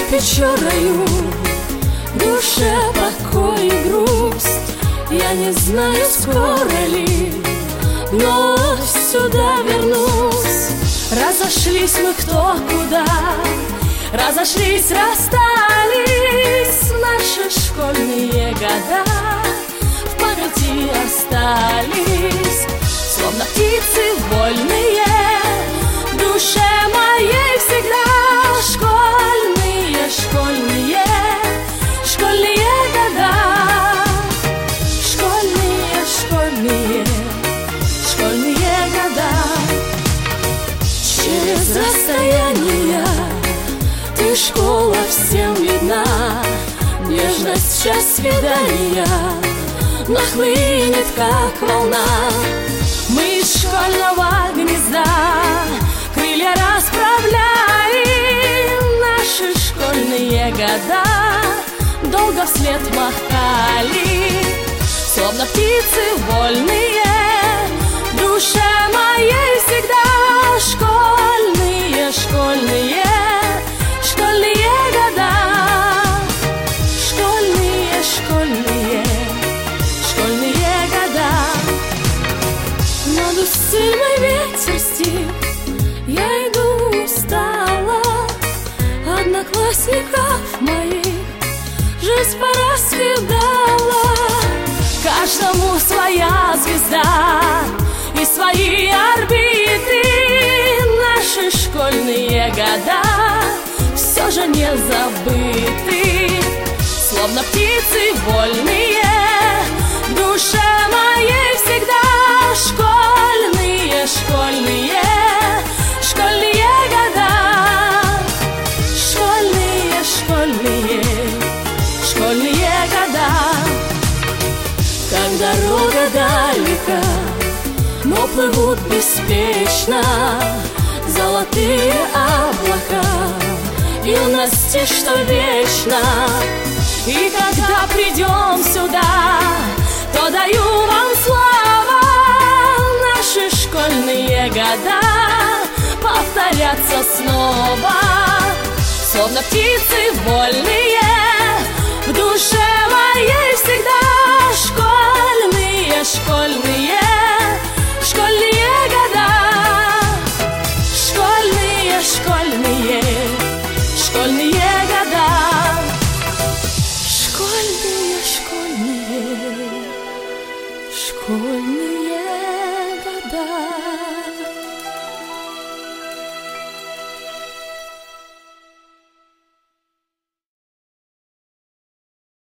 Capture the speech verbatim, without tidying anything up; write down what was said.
Печорою, душе покой и грусть. Я не знаю, скоро ли вновь сюда вернусь. Разошлись мы кто куда, разошлись, расстались. Наши школьные года в памяти остались, словно птицы вольные в душе моей всегда. Школьные, школьные, школьные года. Школьные, школьные, школьные года. Через расстояние ты, школа, всем видна. Нежность, час свидания нахлынет, как волна. Мы из школьного гнезда крылья расправляем. Наши школьные года долго вслед махали, словно птицы вольные в душе моей всегда. Школьные, школьные, школьные года. Школьные, школьные, школьные года. Над сильный ветер стих, я иду устала. Одноклассников моих жизнь пораскидала. Каждому своя звезда и свои орбиты. Наши школьные года все же не забыты, словно птицы вольные в душе моей всегда. Школьные, школьные, школьные года. Школьные, школьные, школьные года. Как дорога далека, но плывут беспечно золотые облака юности, что вечно. И когда придем сюда, то даю вам слово, наши школьные года повторятся снова, словно птицы вольные в душе моей всегда. Школьные, школьные, школьные года. Школьные, школьные, школьные года. Школьные, школьные, школьные